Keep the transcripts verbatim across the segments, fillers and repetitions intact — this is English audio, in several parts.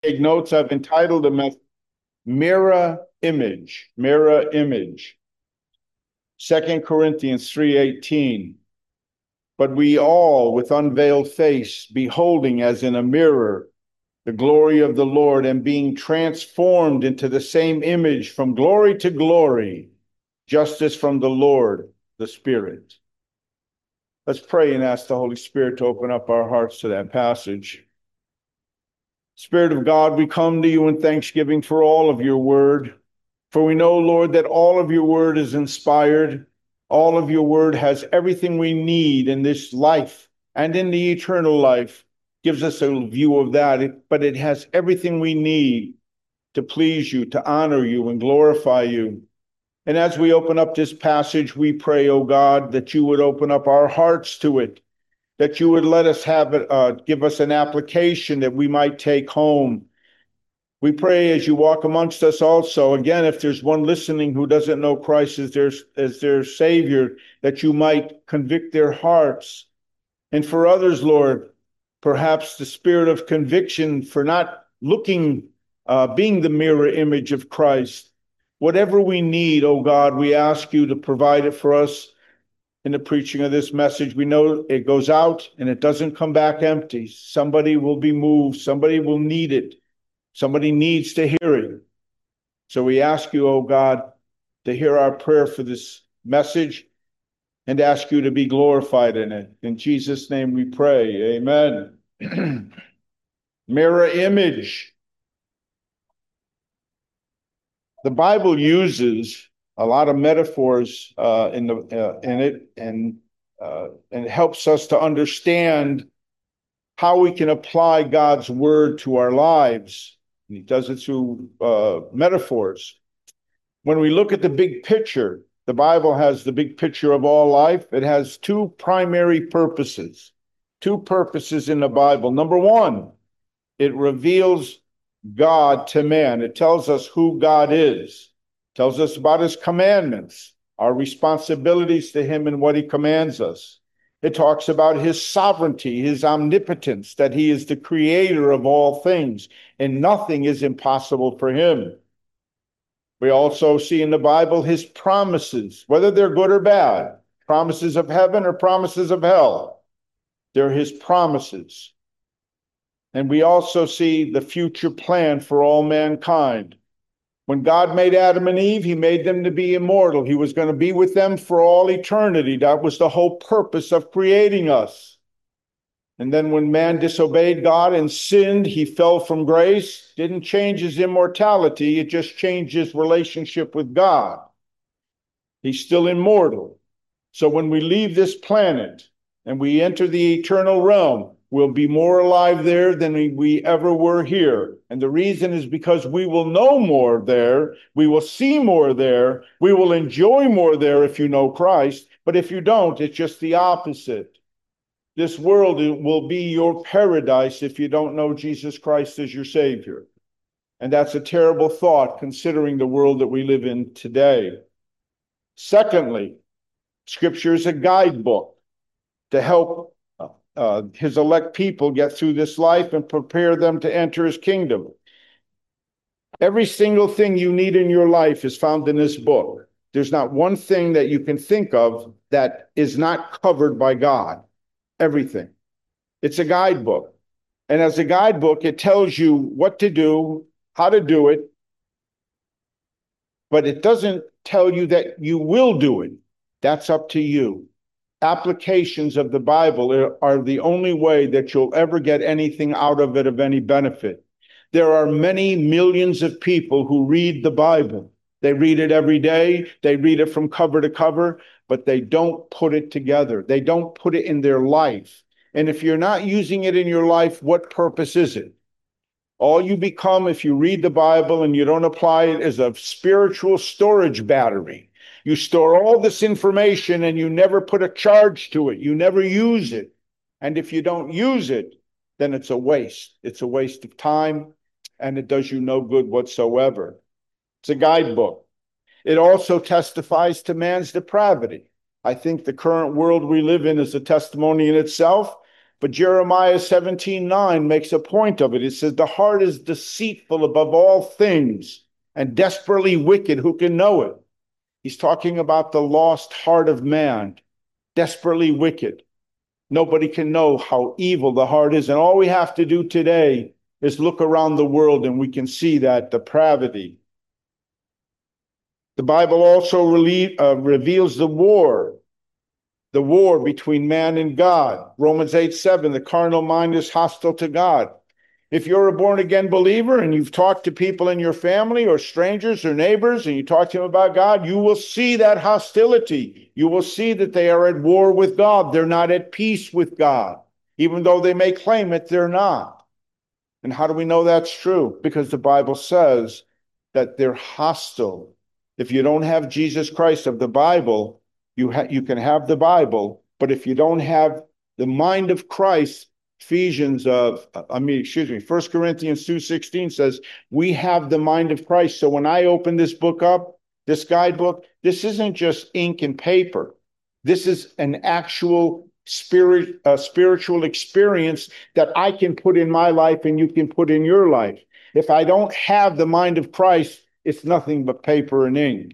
take notes, I've entitled the message Mirror Image. Mirror Image. Second Corinthians three eighteen. But we all, with unveiled face, beholding as in a mirror the glory of the Lord, and being transformed into the same image from glory to glory, just as from the Lord, the Spirit. Let's pray and ask the Holy Spirit to open up our hearts to that passage. Spirit of God, we come to you in thanksgiving for all of your word. For we know, Lord, that all of your word is inspired. All of your word has everything we need in this life and in the eternal life. Gives us a view of that, but it has everything we need to please you, to honor you, and glorify you. And as we open up this passage, we pray, O God, that you would open up our hearts to it, that you would let us have it, uh, give us an application that we might take home. We pray as you walk amongst us also, again, if there's one listening who doesn't know Christ as their, as their Savior, that you might convict their hearts. And for others, Lord, perhaps the spirit of conviction for not looking, uh, being the mirror image of Christ. Whatever we need, oh God, we ask you to provide it for us in the preaching of this message. We know it goes out and it doesn't come back empty. Somebody will be moved. Somebody will need it. Somebody needs to hear it. So we ask you, oh God, to hear our prayer for this message and ask you to be glorified in it. In Jesus' name we pray. Amen. Mirror image. The Bible uses a lot of metaphors uh, in the uh, in it, and uh, and it helps us to understand how we can apply God's word to our lives. And he does it through uh, metaphors. When we look at the big picture, the Bible has the big picture of all life. It has two primary purposes. Two purposes in the Bible. Number one, it reveals God to man. It tells us who God is. It tells us about his commandments, our responsibilities to him and what he commands us. It talks about his sovereignty, his omnipotence, that he is the creator of all things, and nothing is impossible for him. We also see in the Bible his promises, whether they're good or bad, promises of heaven or promises of hell. They're his promises. And we also see the future plan for all mankind. When God made Adam and Eve, he made them to be immortal. He was going to be with them for all eternity. That was the whole purpose of creating us. And then when man disobeyed God and sinned, he fell from grace. Didn't change his immortality. It just changed his relationship with God. He's still immortal. So when we leave this planet and we enter the eternal realm, we'll be more alive there than we ever were here. And the reason is because we will know more there. We will see more there. We will enjoy more there if you know Christ. But if you don't, it's just the opposite. This world will be your paradise if you don't know Jesus Christ as your Savior. And that's a terrible thought considering the world that we live in today. Secondly, Scripture is a guidebook to help uh, his elect people get through this life and prepare them to enter his kingdom. Every single thing you need in your life is found in this book. There's not one thing that you can think of that is not covered by God. Everything. It's a guidebook. And as a guidebook, it tells you what to do, how to do it, but it doesn't tell you that you will do it. That's up to you. Applications of the Bible are, are the only way that you'll ever get anything out of it of any benefit. There are many millions of people who read the Bible. They read it every day. They read it from cover to cover, but they don't put it together. They don't put it in their life. And if you're not using it in your life, what purpose is it? All you become if you read the Bible and you don't apply it is a spiritual storage battery. You store all this information and you never put a charge to it. You never use it. And if you don't use it, then it's a waste. It's a waste of time, and it does you no good whatsoever. It's a guidebook. It also testifies to man's depravity. I think the current world we live in is a testimony in itself But Jeremiah seventeen nine makes a point of it. It says, the heart is deceitful above all things and desperately wicked. Who can know it? He's talking about the lost heart of man, desperately wicked. Nobody can know how evil the heart is. And all we have to do today is look around the world and we can see that depravity. The Bible also rele- uh, reveals the war, the war between man and God. Romans eight seven, the carnal mind is hostile to God. If you're a born-again believer and you've talked to people in your family or strangers or neighbors and you talk to them about God, you will see that hostility. You will see that they are at war with God. They're not at peace with God. Even though they may claim it, they're not. And how do we know that's true? Because the Bible says that they're hostile. If you don't have Jesus Christ of the Bible, you, ha- you can have the Bible, but if you don't have the mind of Christ, Ephesians, uh, I mean, excuse me, First Corinthians two sixteen says, we have the mind of Christ. So when I open this book up, this guidebook, this isn't just ink and paper. This is an actual spirit, uh, spiritual experience that I can put in my life and you can put in your life. If I don't have the mind of Christ, it's nothing but paper and ink.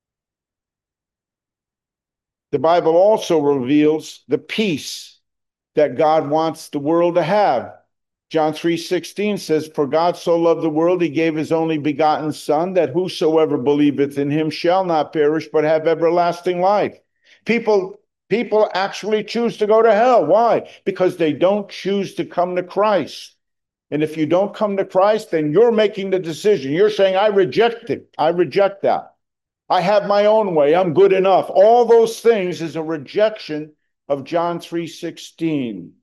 The Bible also reveals the peace that God wants the world to have. John three sixteen says, for God so loved the world, he gave his only begotten Son, that whosoever believeth in him shall not perish, but have everlasting life. People, people actually choose to go to hell. Why? Because they don't choose to come to Christ. And if you don't come to Christ, then you're making the decision. You're saying, I reject it. I reject that. I have my own way. I'm good enough. All those things is a rejection of John three sixteen.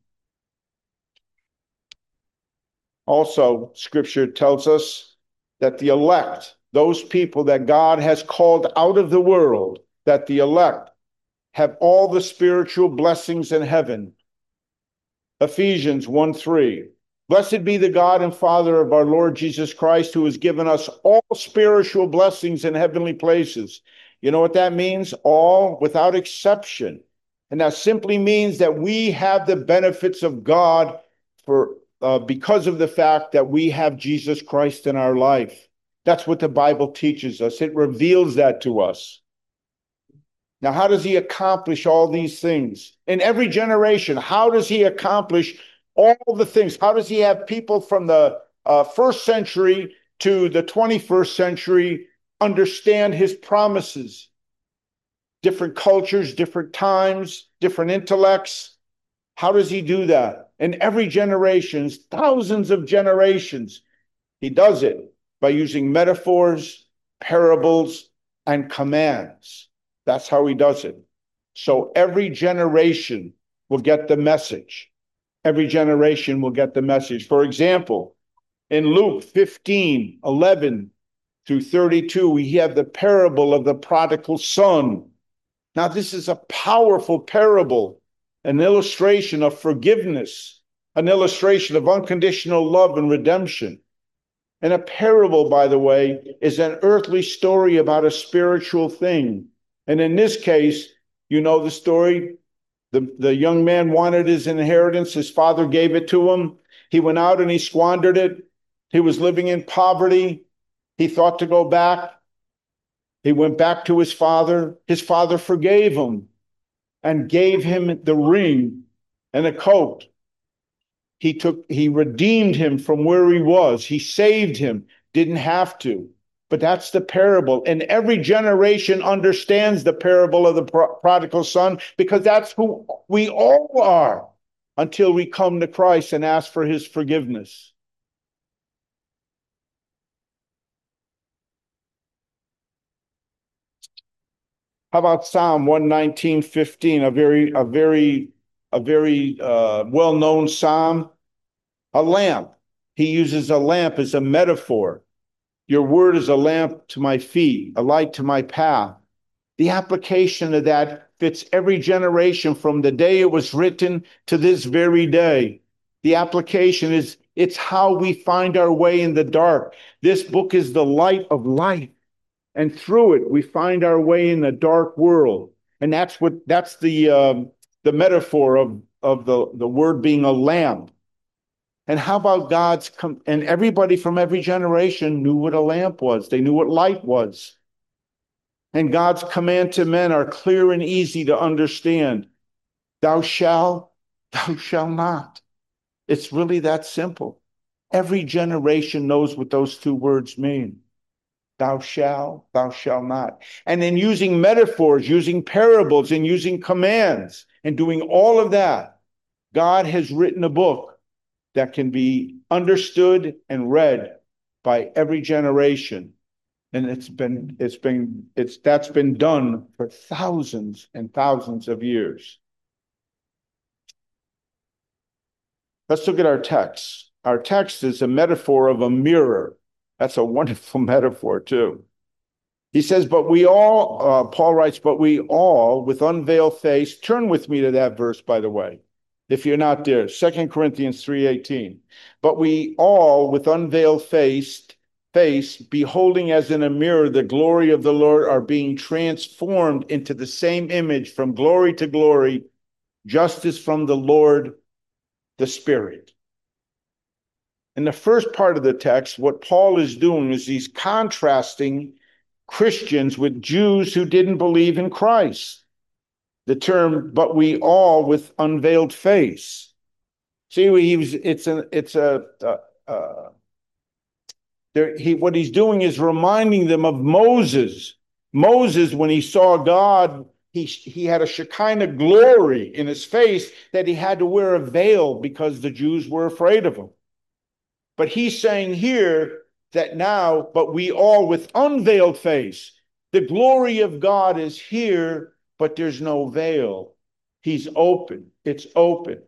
Also, Scripture tells us that the elect, those people that God has called out of the world, that the elect have all the spiritual blessings in heaven. Ephesians one three. Blessed be the God and Father of our Lord Jesus Christ, who has given us all spiritual blessings in heavenly places. You know what that means? All, without exception. And that simply means that we have the benefits of God for uh, because of the fact that we have Jesus Christ in our life. That's what the Bible teaches us. It reveals that to us. Now, how does he accomplish all these things? In every generation, how does he accomplish all the things? How does he have people from the uh, first century to the twenty-first century understand his promises? Different cultures, different times, different intellects. How does he do that? In every generation, thousands of generations, he does it by using metaphors, parables, and commands. That's how he does it. So every generation will get the message. Every generation will get the message. For example, in Luke fifteen, eleven through thirty-two, we have the parable of the prodigal son. Now, this is a powerful parable, an illustration of forgiveness, an illustration of unconditional love and redemption. And a parable, by the way, is an earthly story about a spiritual thing. And in this case, you know the story. The, the young man wanted his inheritance. His father gave it to him. He went out and he squandered it. He was living in poverty. He thought to go back. He went back to his father. His father forgave him and gave him the ring and a coat. He took, he redeemed him from where he was. He saved him. Didn't have to. But that's the parable. And every generation understands the parable of the pro- prodigal son, because that's who we all are until we come to Christ and ask for his forgiveness. How about Psalm one nineteen, fifteen, a very, a very, a very uh, well-known psalm? A lamp. He uses a lamp as a metaphor. Your word is a lamp to my feet, a light to my path. The application of that fits every generation from the day it was written to this very day. The application is, it's how we find our way in the dark. This book is the light of life. And through it, we find our way in the dark world. And that's what, that's the, um, the metaphor of of the, the word being a lamp. And how about God's, com- and everybody from every generation knew what a lamp was. They knew what light was. And God's command to men are clear and easy to understand. Thou shalt, thou shalt not. It's really that simple. Every generation knows what those two words mean. Thou shalt, thou shalt not. And in using metaphors, using parables, and using commands, and doing all of that, God has written a book that can be understood and read by every generation. And it's been, it's been, it's, that's been done for thousands and thousands of years. Let's look at our text. Our text is a metaphor of a mirror. That's a wonderful metaphor too. He says, but we all, uh, Paul writes, but we all with unveiled face, turn with me to that verse, by the way, if you're not there, Second Corinthians three eighteen. But we all with unveiled face, face, beholding as in a mirror the glory of the Lord, are being transformed into the same image from glory to glory, just as from the Lord, the Spirit. In the first part of the text, what Paul is doing is he's contrasting Christians with Jews who didn't believe in Christ. The term, but we all with unveiled face. See, he was, it's a, it's a, uh, uh, there, he, what he's doing is reminding them of Moses. Moses, when he saw God, he, he had a Shekinah glory in his face that he had to wear a veil because the Jews were afraid of him. But he's saying here that now, but we all with unveiled face, the glory of God is here, but there's no veil. He's open. It's open.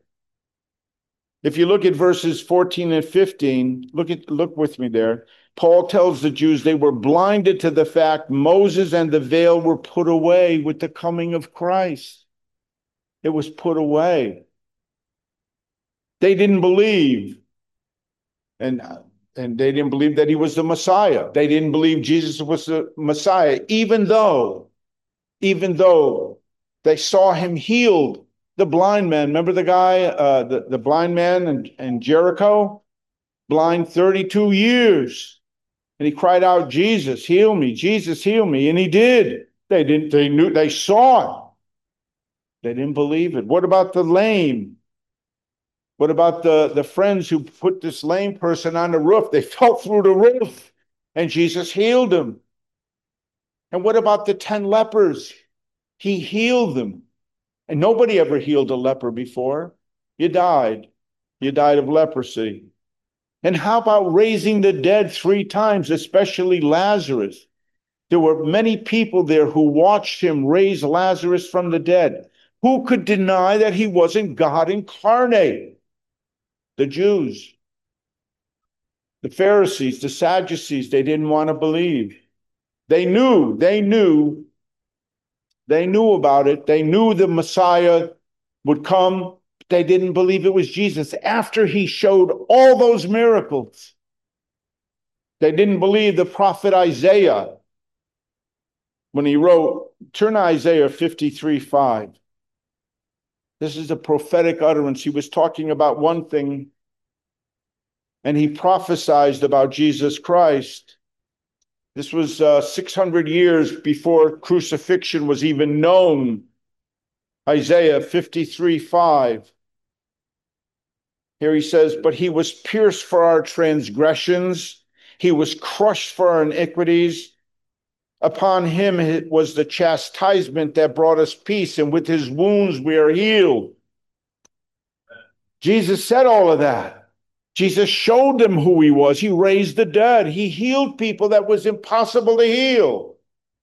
If you look at verses fourteen and fifteen, look at look with me there. Paul tells the Jews they were blinded to the fact Moses and the veil were put away with the coming of Christ. It was put away. They didn't believe. And, and they didn't believe that he was the Messiah. They didn't believe Jesus was the Messiah, even though, even though they saw him healed the blind man. Remember the guy, uh, the, the blind man in, in Jericho? Blind thirty-two years. And he cried out, Jesus, heal me. Jesus, heal me. And he did. They didn't, they knew, they saw it. They didn't believe it. What about the lame? What about the, the friends who put this lame person on the roof? They fell through the roof and Jesus healed them. And what about the ten lepers? He healed them. And nobody ever healed a leper before. You died. You died of leprosy. And how about raising the dead three times, especially Lazarus? There were many people there who watched him raise Lazarus from the dead. Who could deny that he wasn't God incarnate? The Jews, the Pharisees, the Sadducees, they didn't want to believe. They knew, they knew, they knew about it. They knew the Messiah would come. But they didn't believe it was Jesus after he showed all those miracles. They didn't believe the prophet Isaiah when he wrote, turn to Isaiah fifty-three five. This is a prophetic utterance. He was talking about one thing, and he prophesied about Jesus Christ. This was uh, six hundred years before crucifixion was even known. Isaiah fifty-three five. Here he says, but he was pierced for our transgressions. He was crushed for our iniquities. Upon him was the chastisement that brought us peace, and with his wounds we are healed. Jesus said all of that. Jesus showed them who he was. He raised the dead. He healed people that was impossible to heal.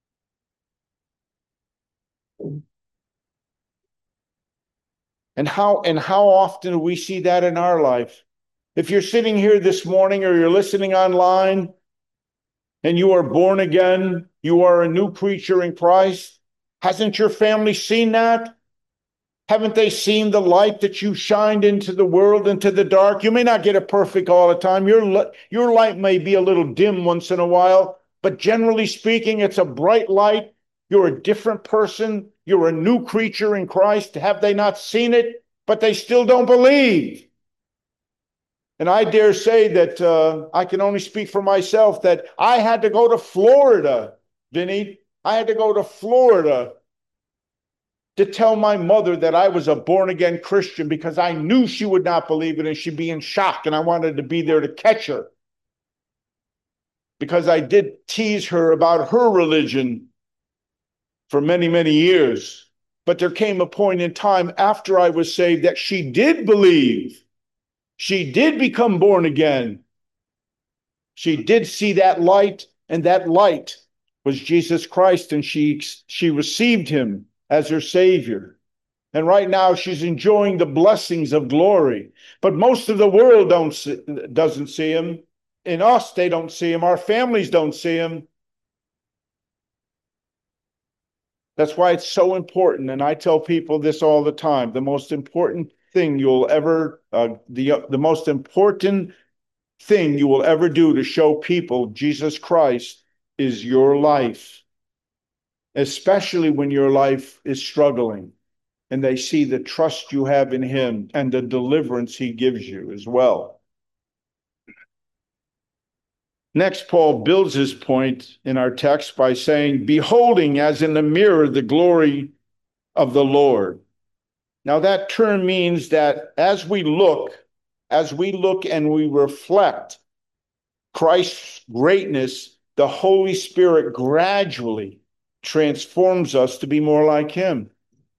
And how, and how often do we see that in our life? If you're sitting here this morning or you're listening online and you are born again, you are a new creature in Christ, hasn't your family seen that? Haven't they seen the light that you shined into the world, into the dark? You may not get it perfect all the time. Your, your light may be a little dim once in a while, but generally speaking, it's a bright light. You're a different person. You're a new creature in Christ. Have they not seen it? but they still don't believe. And I dare say that uh, I can only speak for myself, that I had to go to Florida, Vinny. I had to go to Florida to tell my mother that I was a born-again Christian, because I knew she would not believe it and she'd be in shock, and I wanted to be there to catch her. Because I did tease her about her religion for many, many years. But there came a point in time after I was saved that she did believe. She did become born again. She did see that light, and that light was Jesus Christ, and she, she received him as her Savior. And right now she's enjoying the blessings of glory. But most of the world don't see, doesn't see him. In us, they don't see him. Our families don't see him. That's why it's so important, and I tell people this all the time. The most important thing you'll ever, uh, the, uh, the most important thing you will ever do to show people Jesus Christ is your life. Especially when your life is struggling and they see the trust you have in him and the deliverance he gives you as well. Next, Paul builds his point in our text by saying, beholding as in a mirror the glory of the Lord. Now that term means that as we look, as we look and we reflect Christ's greatness, the Holy Spirit gradually transforms us to be more like him.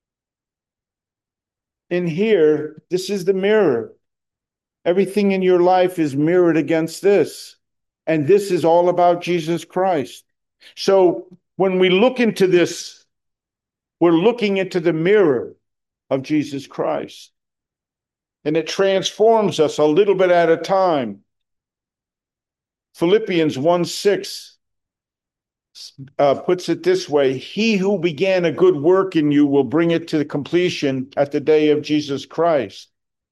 In here, this is the mirror. Everything in your life is mirrored against this. And this is all about Jesus Christ. So when we look into this, we're looking into the mirror of Jesus Christ. And it transforms us a little bit at a time. Philippians one six uh, puts it this way: he who began a good work in you will bring it to completion at the day of Jesus Christ.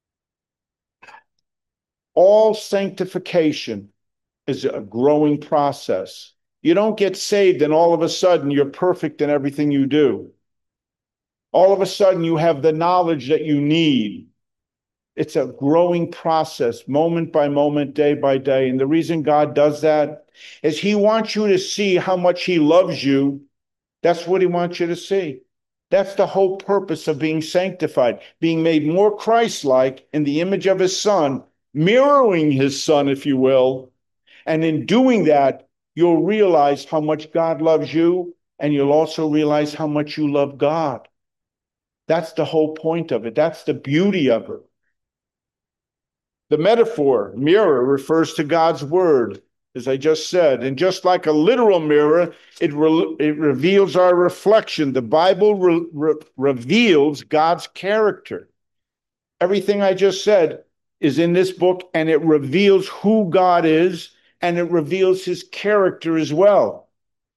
All sanctification is a growing process. You don't get saved and all of a sudden you're perfect in everything you do. All of a sudden you have the knowledge that you need. It's a growing process, moment by moment, day by day. And the reason God does that is he wants you to see how much he loves you. That's what he wants you to see. That's the whole purpose of being sanctified, being made more Christ-like in the image of his Son, mirroring his Son, if you will. And in doing that, you'll realize how much God loves you, and you'll also realize how much you love God. That's the whole point of it. That's the beauty of it. The metaphor, mirror, refers to God's word, as I just said. And just like a literal mirror, it, re- it reveals our reflection. The Bible re- re- reveals God's character. Everything I just said is in this book, and it reveals who God is, and it reveals his character as well.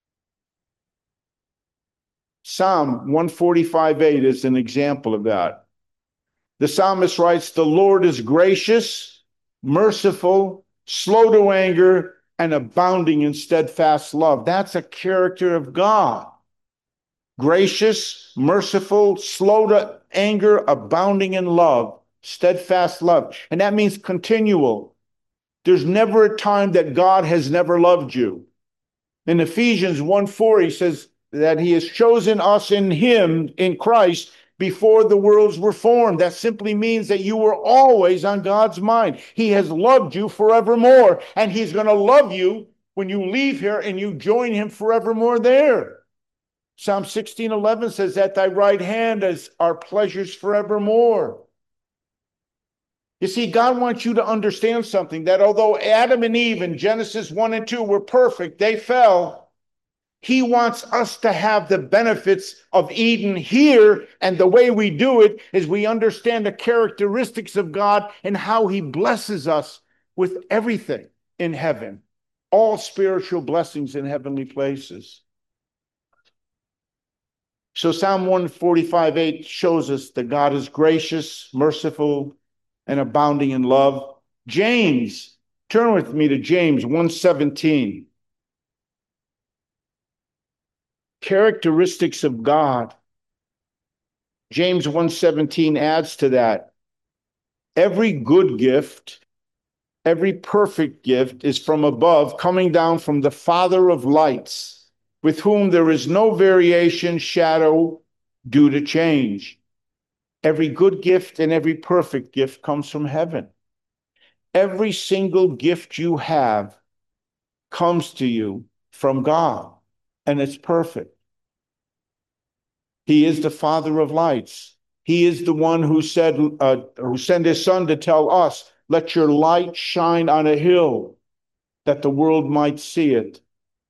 Psalm one forty-five eight is an example of that. The psalmist writes, the Lord is gracious, merciful, slow to anger, and abounding in steadfast love. That's a character of God. Gracious, merciful, slow to anger, abounding in love, steadfast love. And that means continual. There's never a time that God has never loved you. In Ephesians one four, he says that he has chosen us in him, in Christ, before the worlds were formed. That simply means that you were always on God's mind. He has loved you forevermore, and he's going to love you when you leave here and you join him forevermore there. Psalm sixteen eleven says, at thy right hand is our pleasures forevermore. You see, God wants you to understand something, that although Adam and Eve in Genesis one and two were perfect, they fell. He wants us to have the benefits of Eden here, and the way we do it is we understand the characteristics of God and how he blesses us with everything in heaven, all spiritual blessings in heavenly places. So Psalm one forty-five eight shows us that God is gracious, merciful, and abounding in love. James, turn with me to James one seventeen. Characteristics of God. James one seventeen adds to that. Every good gift, every perfect gift is from above, coming down from the Father of lights, with whom there is no variation, shadow due to change. Every good gift and every perfect gift comes from heaven. Every single gift you have comes to you from God, and it's perfect. He is the Father of lights. He is the one who said, uh, who sent his Son to tell us, let your light shine on a hill that the world might see it.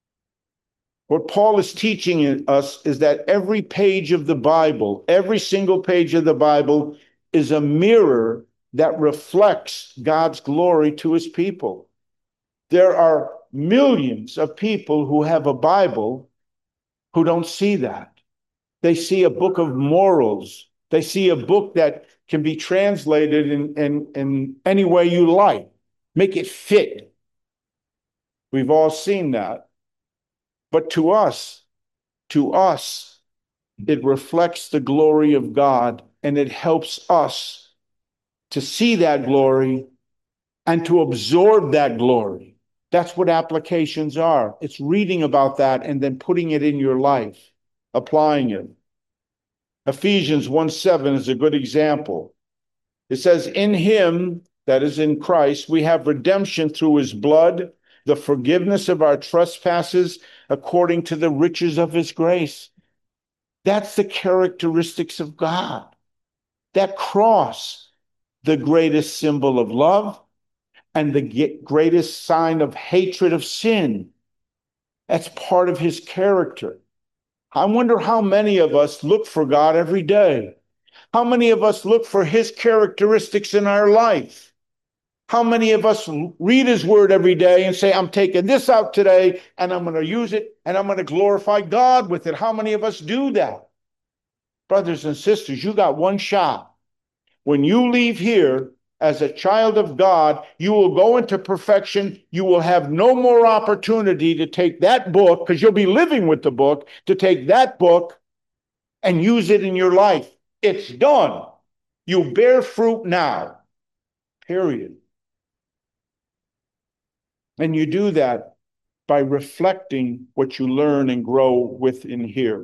What Paul is teaching us is that every page of the Bible, every single page of the Bible is a mirror that reflects God's glory to his people. There are millions of people who have a Bible who don't see that. They see a book of morals. They see a book that can be translated in, in, in any way you like. Make it fit. We've all seen that. But to us, to us, it reflects the glory of God, and it helps us to see that glory and to absorb that glory. That's what applications are. It's reading about that and then putting it in your life, applying it. Ephesians one seven is a good example. It says, in him, that is in Christ, we have redemption through his blood, the forgiveness of our trespasses according to the riches of his grace. That's the characteristics of God. That cross, the greatest symbol of love and the greatest sign of hatred of sin. That's part of his character. I wonder how many of us look for God every day. How many of us look for his characteristics in our life? How many of us read his word every day and say, I'm taking this out today and I'm going to use it and I'm going to glorify God with it? How many of us do that? Brothers and sisters, you got one shot. When you leave here as a child of God, you will go into perfection. You will have no more opportunity to take that book, because you'll be living with the book, to take that book and use it in your life. It's done. You bear fruit now, period. And you do that by reflecting what you learn and grow within here.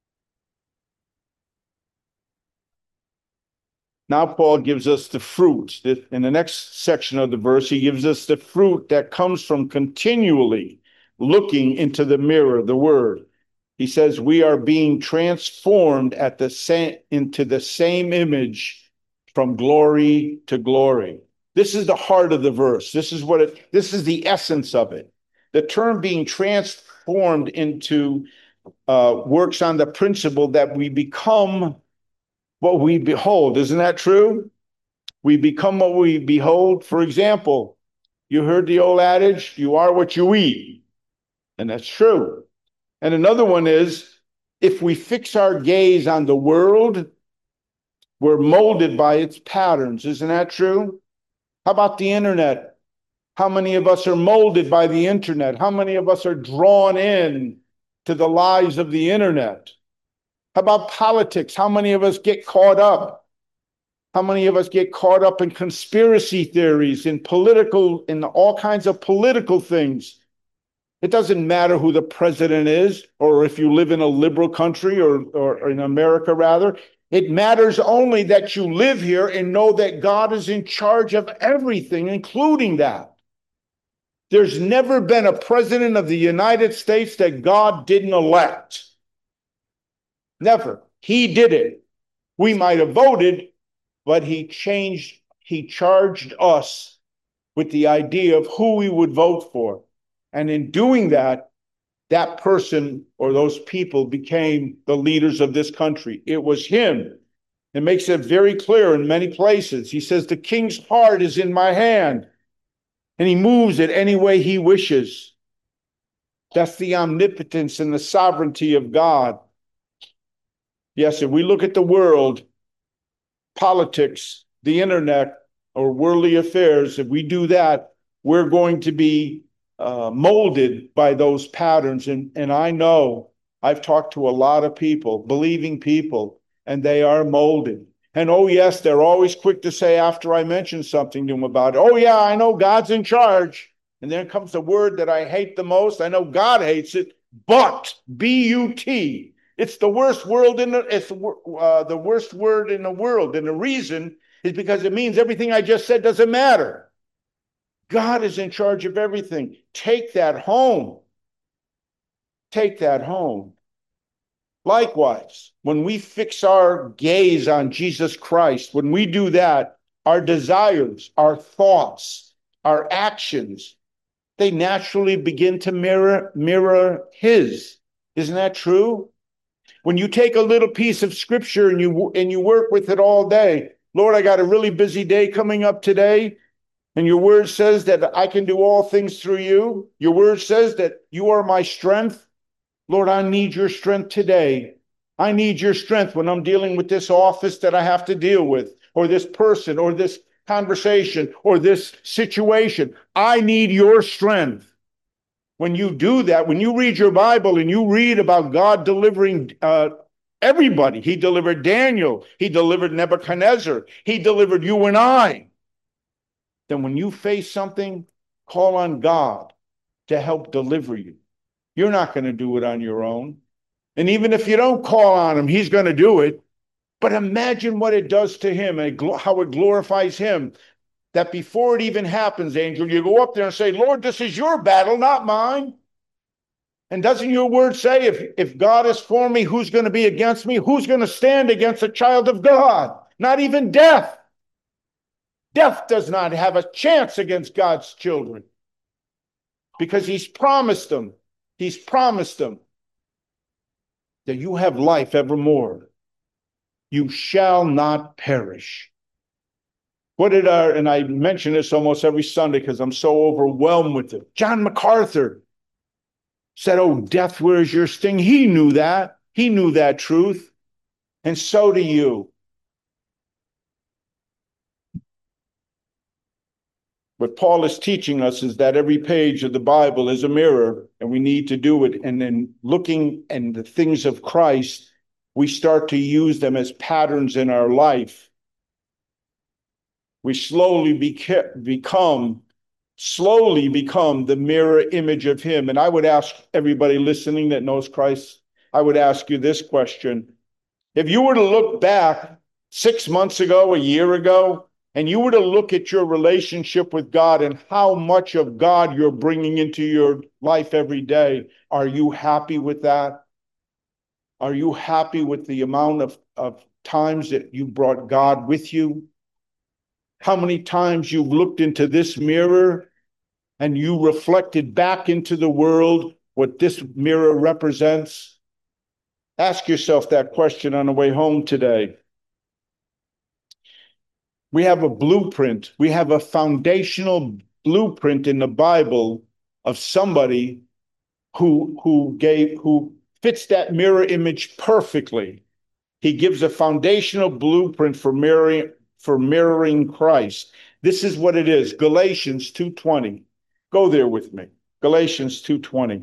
Now Paul gives us the fruit. In the next section of the verse, he gives us the fruit that comes from continually looking into the mirror, the word. He says, we are being transformed at the same, into the same image from glory to glory. This is the heart of the verse. This is what it, this is the essence of it. The term being transformed into uh, works on the principle that we become what we behold. Isn't that true? We become what we behold. For example, you heard the old adage, you are what you eat. And that's true. And another one is, if we fix our gaze on the world, we're molded by its patterns. Isn't that true? How about the internet? How many of us are molded by the internet? How many of us are drawn in to the lies of the internet? How about politics? How many of us get caught up? How many of us get caught up in conspiracy theories, in political, in all kinds of political things? It doesn't matter who the president is, or if you live in a liberal country, or, or in America rather. It matters only that you live here and know that God is in charge of everything, including that. There's never been a president of the United States that God didn't elect. Never. He did it. We might have voted, but he changed, he charged us with the idea of who we would vote for. And in doing that, that person or those people became the leaders of this country. It was him. It makes it very clear in many places. He says, the king's heart is in my hand, and he moves it any way he wishes. That's the omnipotence and the sovereignty of God. Yes, if we look at the world, politics, the internet, or worldly affairs, if we do that, we're going to be uh, molded by those patterns. And, and I know I've talked to a lot of people, believing people, and they are molded. And oh, yes, they're always quick to say after I mention something to them about it, oh, yeah, I know God's in charge. And then comes the word that I hate the most. I know God hates it, but, B U T. It's the worst word in the, it's uh, the worst word in the world. And the reason is because it means everything I just said doesn't matter. God is in charge of everything. Take that home. Take that home. Likewise, when we fix our gaze on Jesus Christ, when we do that, our desires, our thoughts, our actions, they naturally begin to mirror, mirror his. Isn't that true? When you take a little piece of scripture and you, and you work with it all day, Lord, I got a really busy day coming up today. And your word says that I can do all things through you. Your word says that you are my strength. Lord, I need your strength today. I need your strength when I'm dealing with this office that I have to deal with, or this person, or this conversation, or this situation. I need your strength. When you do that, when you read your Bible and you read about God delivering uh, everybody, he delivered Daniel, he delivered Nebuchadnezzar, he delivered you and I. Then when you face something, call on God to help deliver you. You're not going to do it on your own. And even if you don't call on him, he's going to do it. But imagine what it does to him and how it glorifies him. That before it even happens, Angel, you go up there and say, Lord, this is your battle, not mine. And doesn't your word say, if, if God is for me, who's going to be against me? Who's going to stand against a child of God? Not even death. Death does not have a chance against God's children. Because he's promised them. He's promised them that you have life evermore. You shall not perish. What did our, and I mention this almost every Sunday because I'm so overwhelmed with it. John MacArthur said, oh, death, where's your sting? He knew that. He knew that truth. And so do you. What Paul is teaching us is that every page of the Bible is a mirror, and we need to do it. And then looking at the things of Christ, we start to use them as patterns in our life. We slowly beca- become, slowly become the mirror image of him. And I would ask everybody listening that knows Christ, I would ask you this question. If you were to look back six months ago, a year ago, and you were to look at your relationship with God and how much of God you're bringing into your life every day, are you happy with that? Are you happy with the amount of, of times that you brought God with you? How many times you've looked into this mirror and you reflected back into the world what this mirror represents? Ask yourself that question on the way home today. We have a blueprint. We have a foundational blueprint in the Bible of somebody who, who gave, who fits that mirror image perfectly. He gives a foundational blueprint for mirroring, for mirroring Christ. This is what it is. Galatians two twenty. Go there with me. Galatians two twenty.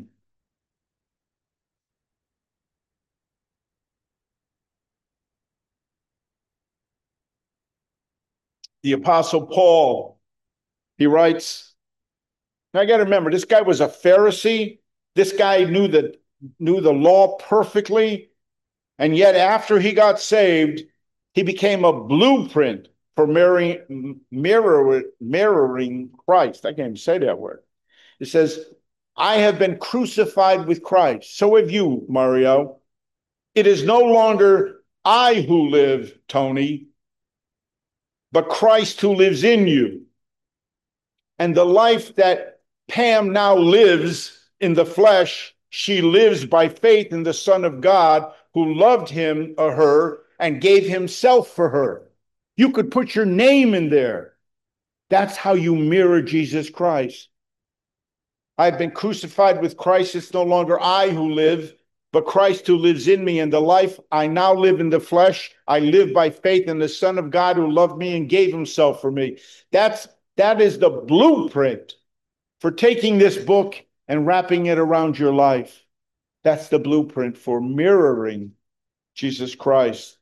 The Apostle Paul, he writes, now I got to remember, this guy was a Pharisee. This guy knew the, knew the law perfectly. And yet after he got saved, he became a blueprint for mirroring, mirror, mirroring Christ. I can't even say that word. It says, I have been crucified with Christ. So have you, Mario. It is no longer I who live, Tony, but Christ who lives in you. And the life that Pam now lives in the flesh, she lives by faith in the Son of God who loved him or her and gave himself for her. You could put your name in there. That's how you mirror Jesus Christ. I've been crucified with Christ. It's no longer I who live, but Christ who lives in me. And the life I now live in the flesh, I live by faith in the Son of God who loved me and gave himself for me. That's, that is the blueprint for taking this book and wrapping it around your life. That's the blueprint for mirroring Jesus Christ.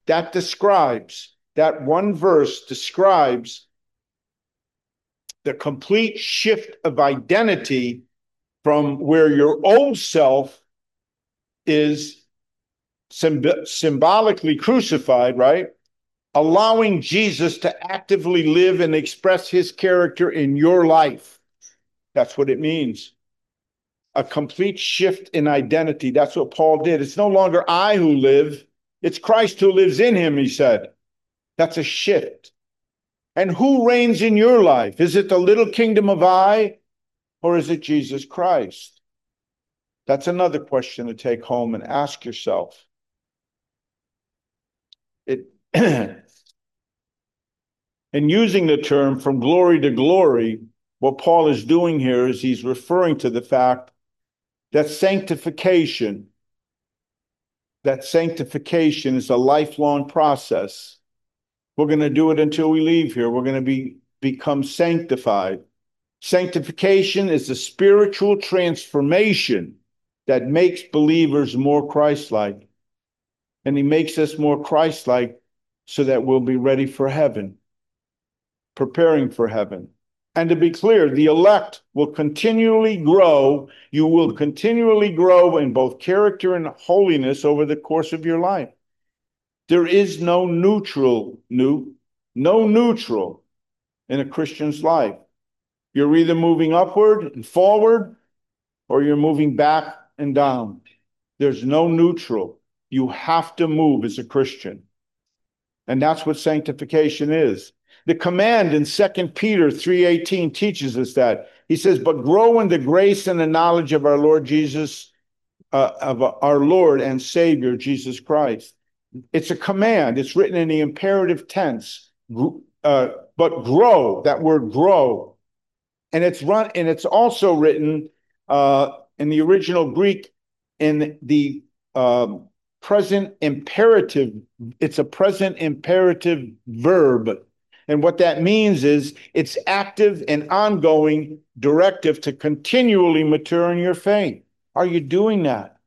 that describes, that one verse describes the complete shift of identity from where your old self is symb- symbolically crucified, right? Allowing Jesus to actively live and express his character in your life. That's what it means. A complete shift in identity. That's what Paul did. It's no longer I who live, it's Christ who lives in him, he said. That's a shift. And who reigns in your life? Is it the little kingdom of I, or is it Jesus Christ? That's another question to take home and ask yourself. It and using the term from glory to glory, what Paul is doing here is he's referring to the fact that sanctification, that sanctification is a lifelong process. We're going to do it until we leave here. We're going to be become sanctified. Sanctification is a spiritual transformation that makes believers more Christ-like. And he makes us more Christ-like so that we'll be ready for heaven, preparing for heaven. And to be clear, the elect will continually grow. You will continually grow in both character and holiness over the course of your life. There is no neutral, new, no neutral in a Christian's life. You're either moving upward and forward, or you're moving back and down. There's no neutral. You have to move as a Christian. And that's what sanctification is. The command in Second Peter three eighteen teaches us that. He says, but grow in the grace and the knowledge of our Lord Jesus, uh, of our Lord and Savior, Jesus Christ. It's a command. It's written in the imperative tense. Uh, but grow, that word grow. And it's run, and it's also written uh, in the original Greek in the um, present imperative. It's a present imperative verb. And what that means is it's active and ongoing directive to continually mature in your faith. Are you doing that?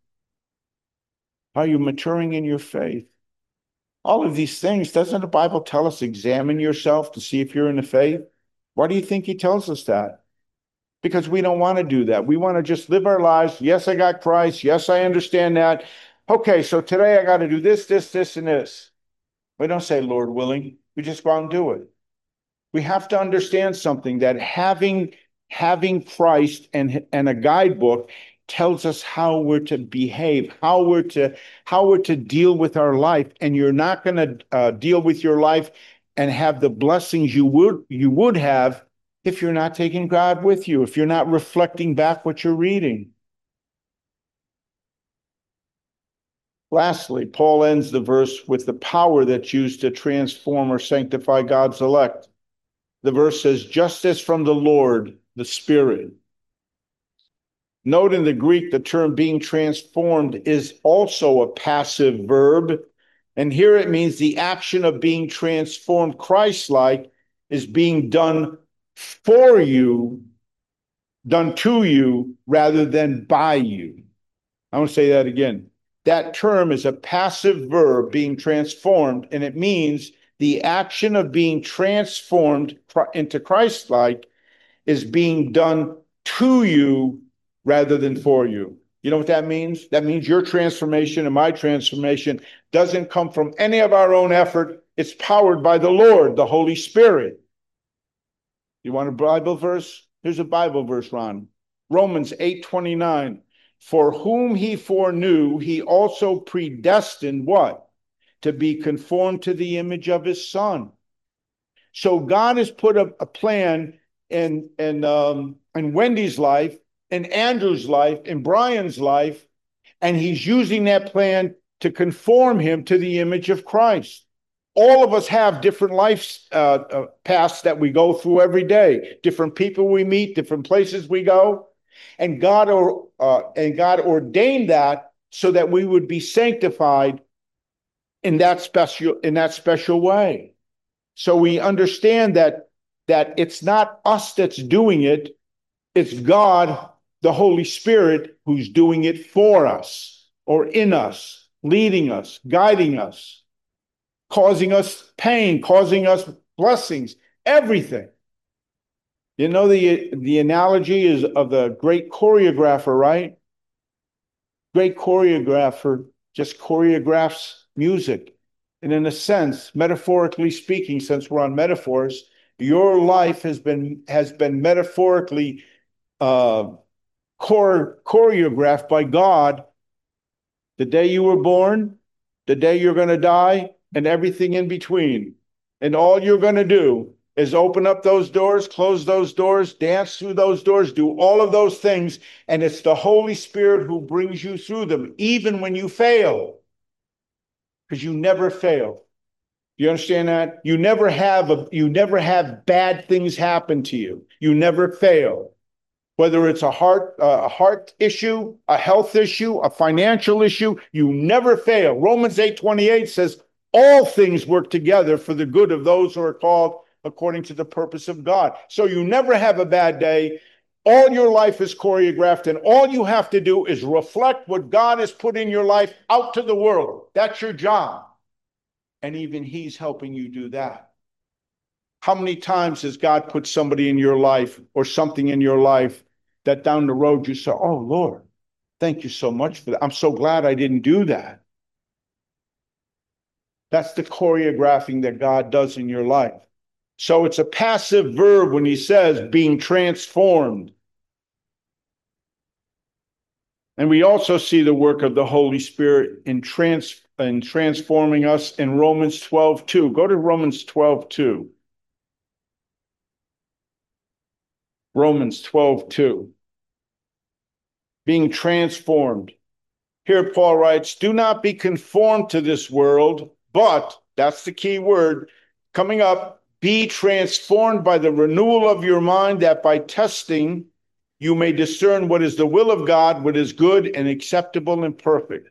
Are you maturing in your faith? All of these things, doesn't the Bible tell us examine yourself to see if you're in the faith? Why do you think he tells us that? Because we don't want to do that. We want to just live our lives. Yes, I got Christ. Yes, I understand that. Okay, so today I got to do this, this, this, and this. We don't say, Lord willing. We just go out and do it. We have to understand something, that having having Christ and, and a guidebook tells us how we're to behave, how we're to how we're to deal with our life. And you're not going to uh, deal with your life and have the blessings you would you would have if you're not taking God with you, if you're not reflecting back what you're reading. Lastly, Paul ends the verse with the power that's used to transform or sanctify God's elect. The verse says, just as from the Lord, the Spirit. Note in the Greek, the term being transformed is also a passive verb. And here it means the action of being transformed Christ-like is being done for you, done to you, rather than by you. I want to say that again. That term is a passive verb, being transformed, and it means the action of being transformed into Christ-like is being done to you rather than for you. You know what that means? That means your transformation and my transformation doesn't come from any of our own effort. It's powered by the Lord, the Holy Spirit. You want a Bible verse? Here's a Bible verse, Ron. Romans eight twenty-nine. For whom he foreknew, he also predestined what? To be conformed to the image of his Son. So God has put a, a plan in, in, um, in Wendy's life, in Andrew's life, in Brian's life, and he's using that plan to conform him to the image of Christ. All of us have different life uh, uh, paths that we go through every day, different people we meet, different places we go. And God, or, uh, and God ordained that so that we would be sanctified in that special, in that special way. So we understand that, that it's not us that's doing it, it's God, the Holy Spirit, who's doing it for us or in us, leading us, guiding us. causing us pain, causing us blessings, everything. You know, the, the analogy is of the great choreographer, right? Great choreographer just choreographs music. And in a sense, metaphorically speaking, since we're on metaphors, your life has been has been metaphorically uh, chore, choreographed by God. The day you were born, the day you're going to die, and everything in between. And all you're going to do is open up those doors, close those doors, dance through those doors, do all of those things. And it's the Holy Spirit who brings you through them, even when you fail. Because you never fail. You understand that? You never have a, you never have bad things happen to you. You never fail. Whether it's a heart, uh, a heart issue, a health issue, a financial issue, you never fail. Romans eight twenty-eight says, all things work together for the good of those who are called according to the purpose of God. So you never have a bad day. All your life is choreographed, and all you have to do is reflect what God has put in your life out to the world. That's your job. And even He's helping you do that. How many times has God put somebody in your life or something in your life that down the road you say, oh, Lord, thank you so much for that. I'm so glad I didn't do that. That's the choreographing that God does in your life. So it's a passive verb when He says being transformed. And we also see the work of the Holy Spirit in, trans, in transforming us in Romans twelve two. Go to Romans twelve two. Romans twelve two. Being transformed. Here Paul writes, do not be conformed to this world, but, that's the key word coming up, be transformed by the renewal of your mind, that by testing you may discern what is the will of God, what is good and acceptable and perfect.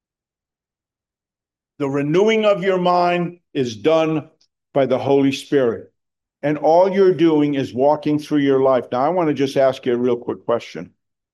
The renewing of your mind is done by the Holy Spirit. And all you're doing is walking through your life. Now, I want to just ask you a real quick question.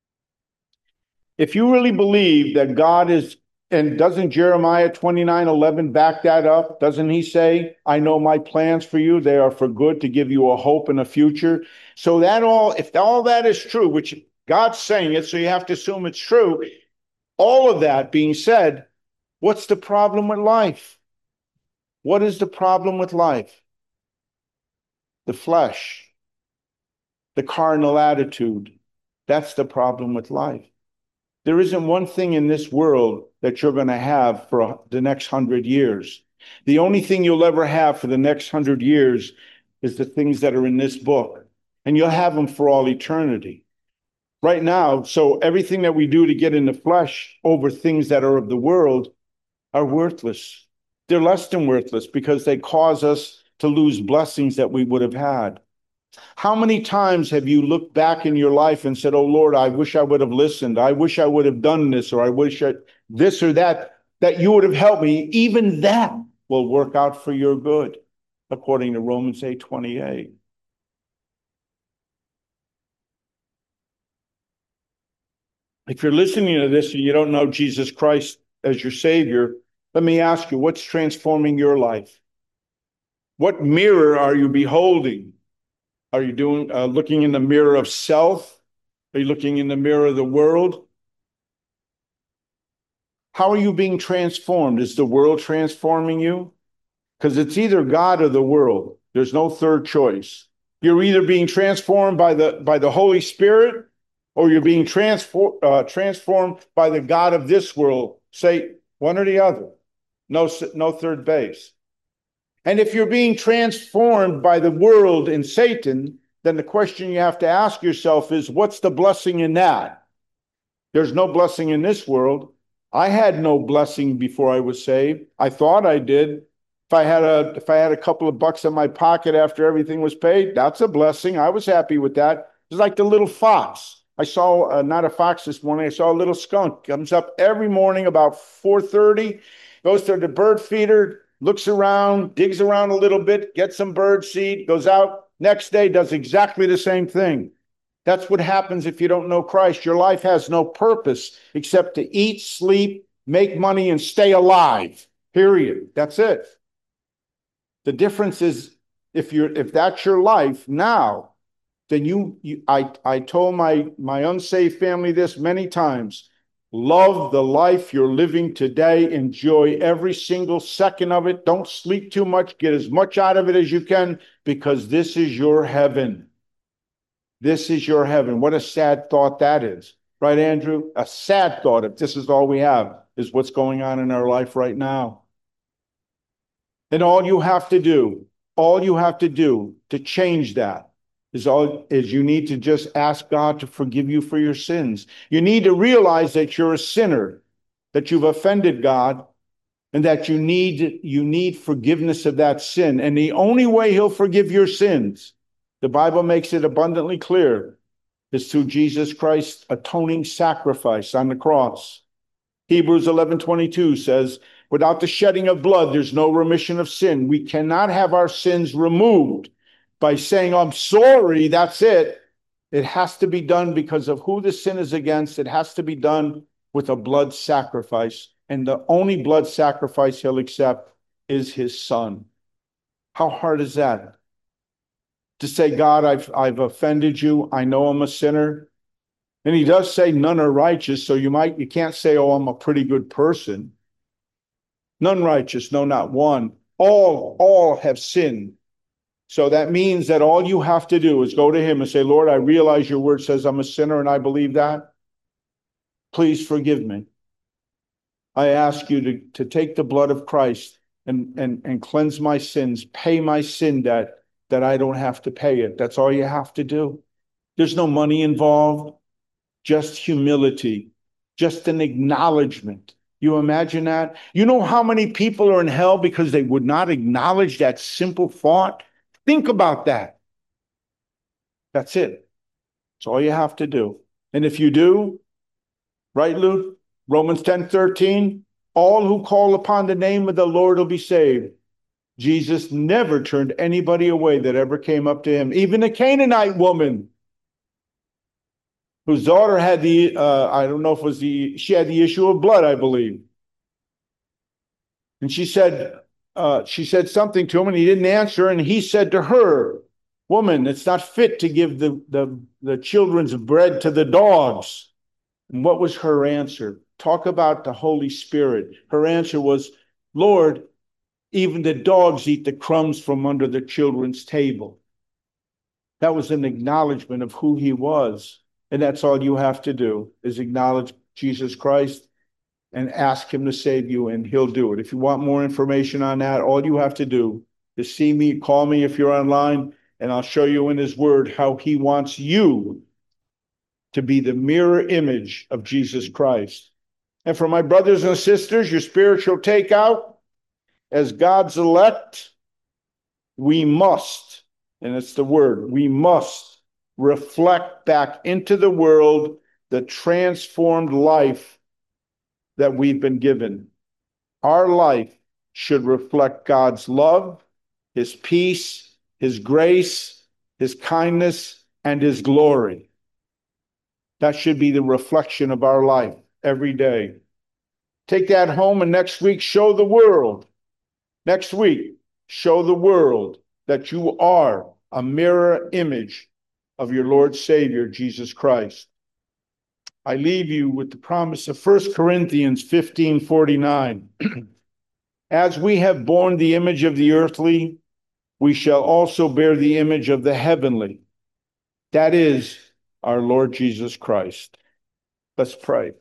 If you really believe that God is, and doesn't Jeremiah twenty-nine eleven back that up? Doesn't He say, I know my plans for you, they are for good, to give you a hope and a future? So that all, if all that is true, which God's saying it, so you have to assume it's true, all of that being said, what's the problem with life? What is the problem with life? The flesh, the carnal attitude. That's the problem with life. There isn't one thing in this world that you're going to have for the next hundred years. The only thing you'll ever have for the next hundred years is the things that are in this book. And you'll have them for all eternity. Right now, so everything that we do to get in the flesh over things that are of the world are worthless. They're less than worthless because they cause us to lose blessings that we would have had. How many times have you looked back in your life and said, oh, Lord, I wish I would have listened. I wish I would have done this, or I wish I, this or that, that you would have helped me. Even that will work out for your good, according to Romans eight twenty-eight. If you're listening to this and you don't know Jesus Christ as your Savior, let me ask you, what's transforming your life? What mirror are you beholding? Are you doing uh, looking in the mirror of self? Are you looking in the mirror of the world? How are you being transformed? Is the world transforming you? Because it's either God or the world. There's no third choice. You're either being transformed by the by the Holy Spirit, or you're being transform, uh, transformed by the God of this world. Say one or the other. No, no third base. And if you're being transformed by the world and Satan, then the question you have to ask yourself is, what's the blessing in that? There's no blessing in this world. I had no blessing before I was saved. I thought I did. If I had a, if I had a couple of bucks in my pocket after everything was paid, that's a blessing. I was happy with that. It's like the little fox. I saw, uh, not a fox this morning, I saw a little skunk. Comes up every morning about four thirty, goes to the bird feeder, looks around, digs around a little bit, gets some bird seed, goes out, next day does exactly the same thing. That's what happens if you don't know Christ. Your life has no purpose except to eat, sleep, make money, and stay alive. Period. That's it. The difference is if you're if that's your life now, then you, you I I told my my unsaved family this many times. Love the life you're living today. Enjoy every single second of it. Don't sleep too much. Get as much out of it as you can, because this is your heaven. This is your heaven. What a sad thought that is. Right, Andrew? A sad thought if this is all we have, is what's going on in our life right now. And all you have to do, all you have to do to change that is all is you need to just ask God to forgive you for your sins. You need to realize that you're a sinner, that you've offended God, and that you need you need forgiveness of that sin. And the only way he'll forgive your sins, the Bible makes it abundantly clear, is through Jesus Christ's atoning sacrifice on the cross. Hebrews eleven twenty-two says, without the shedding of blood, there's no remission of sin. We cannot have our sins removed by saying, I'm sorry, that's it. It has to be done because of who the sin is against. It has to be done with a blood sacrifice. And the only blood sacrifice he'll accept is his son. How hard is that? To say, God, I've, I've offended you. I know I'm a sinner. And he does say none are righteous. So you might, you can't say, oh, I'm a pretty good person. None righteous, no, not one. All, all have sinned. So that means that all you have to do is go to him and say, Lord, I realize your word says I'm a sinner and I believe that. Please forgive me. I ask you to, to take the blood of Christ and, and, and cleanse my sins, pay my sin debt, that I don't have to pay it. That's all you have to do. There's no money involved, just humility, just an acknowledgement. You imagine that? You know how many people are in hell because they would not acknowledge that simple thought? Think about that. That's it. That's all you have to do. And if you do, right, Luke? Romans ten thirteen, all who call upon the name of the Lord will be saved. Jesus never turned anybody away that ever came up to him. Even the Canaanite woman, whose daughter had the, uh, I don't know if it was the, she had the issue of blood, I believe. And she said, uh, she said something to him and he didn't answer. And he said to her, woman, it's not fit to give the, the, the children's bread to the dogs. And what was her answer? Talk about the Holy Spirit. Her answer was, Lord, even the dogs eat the crumbs from under the children's table. That was an acknowledgement of who he was. And that's all you have to do, is acknowledge Jesus Christ and ask him to save you, and he'll do it. If you want more information on that, all you have to do is see me, call me if you're online, and I'll show you in his word how he wants you to be the mirror image of Jesus Christ. And for my brothers and sisters, your spiritual takeout, as God's elect, we must, and it's the word, we must reflect back into the world the transformed life that we've been given. Our life should reflect God's love, his peace, his grace, his kindness, and his glory. That should be the reflection of our life every day. Take that home, and next week, show the world. Next week, show the world that you are a mirror image of your Lord Savior, Jesus Christ. I leave you with the promise of First Corinthians fifteen forty-nine. As we have borne the image of the earthly, we shall also bear the image of the heavenly. That is our Lord Jesus Christ. Let's pray.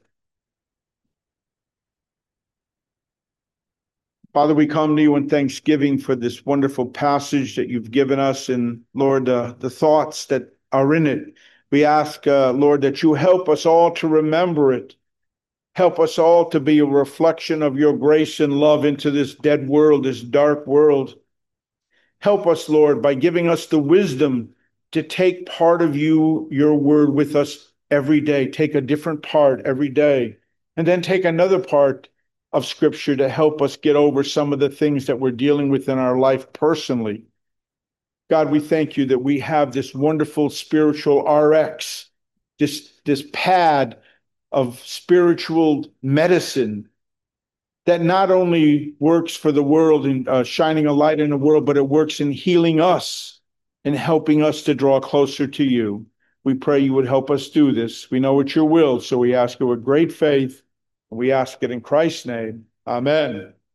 Father, we come to you in thanksgiving for this wonderful passage that you've given us, and Lord, uh, the thoughts that are in it. We ask, uh, Lord, that you help us all to remember it. Help us all to be a reflection of your grace and love into this dead world, this dark world. Help us, Lord, by giving us the wisdom to take part of you, your word with us every day. Take a different part every day, and then take another part of Scripture to help us get over some of the things that we're dealing with in our life personally. God, we thank you that we have this wonderful spiritual R X, this, this pad of spiritual medicine that not only works for the world and uh, shining a light in the world, but it works in healing us and helping us to draw closer to you. We pray you would help us do this. We know it's your will, so we ask it with great faith, and we ask it in Christ's name. Amen.